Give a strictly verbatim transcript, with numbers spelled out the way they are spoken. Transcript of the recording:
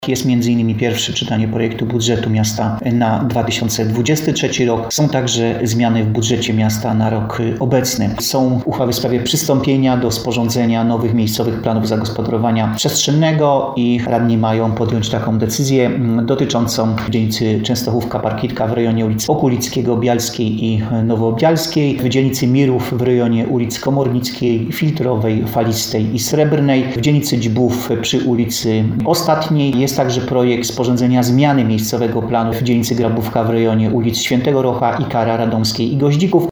Jest między innymi pierwsze czytanie projektu budżetu miasta na dwa tysiące dwudziesty trzeci rok. Są także zmiany w budżecie miasta na rok obecny. Są uchwały w sprawie przystąpienia do sporządzenia nowych miejscowych planów zagospodarowania przestrzennego i radni mają podjąć taką decyzję dotyczącą dzielnicy Częstochówka-Parkitka w rejonie ulic Okulickiego, Bialskiej i Nowobialskiej, w dzielnicy Mirów w rejonie ulic Komornickiej, Filtrowej, Falistej i Srebrnej, w dzielnicy Dźbów przy ulicy Ostatniej. Jest także projekt sporządzenia zmiany miejscowego planu w dzielnicy Grabówka w rejonie ulic Świętego Rocha, Ikara, Radomskiej i Goździków.